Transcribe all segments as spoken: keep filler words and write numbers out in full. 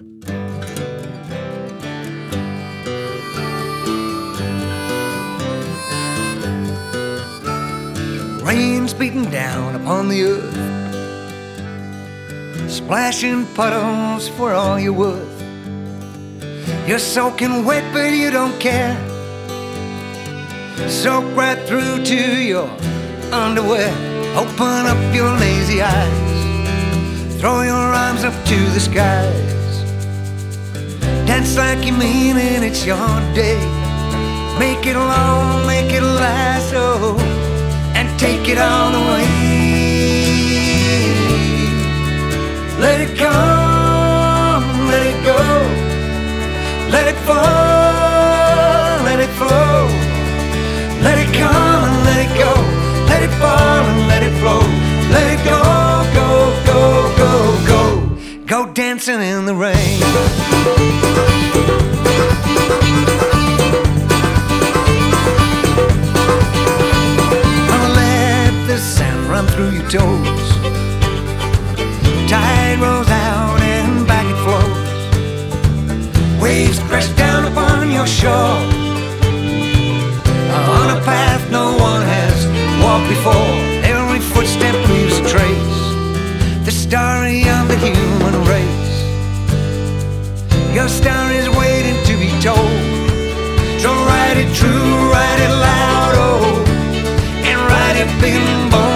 Rain's beating down upon the earth, splashing puddles for all you're worth. You're soaking wet but you don't care. Soak right through to your underwear. Open up your lazy eyes, throw your arms up to the skies. Dance like you mean it, it's your day. Make it long, make it last, oh, and take it all away. Let it come, let it go, let it fall, let it flow. Let it come and let it go, let it fall and let it flow. Let it go, go, go, go, go. Go dancing in the rain. Run through your toes. Tide rolls out and back it flows. Waves crash down upon your shore, on a path no one has walked before. Every footstep leaves a trace, the story of the human race. Your story is waiting to be told, so write it true, write it loud, oh, and write it big and bold.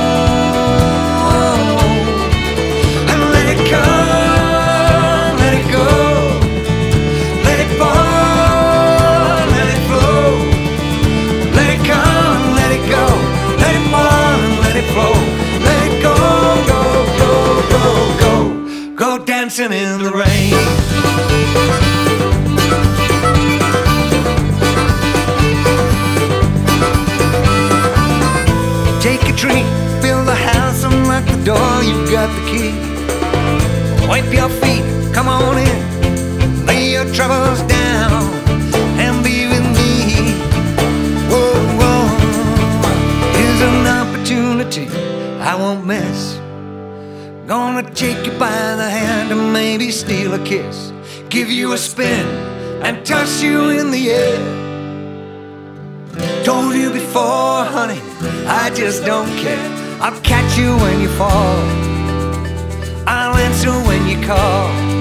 Dancing in the rain. Take a tree, build a house, unlock the door, you've got the key. Wipe your feet, come on in, lay your troubles down, and be with me. Whoa, whoa, here's an opportunity I won't miss. Gonna take you by the hand and maybe steal a kiss, give you a spin and toss you in the air. Told you before, honey, I just don't care. I'll catch you when you fall, I'll answer when you call.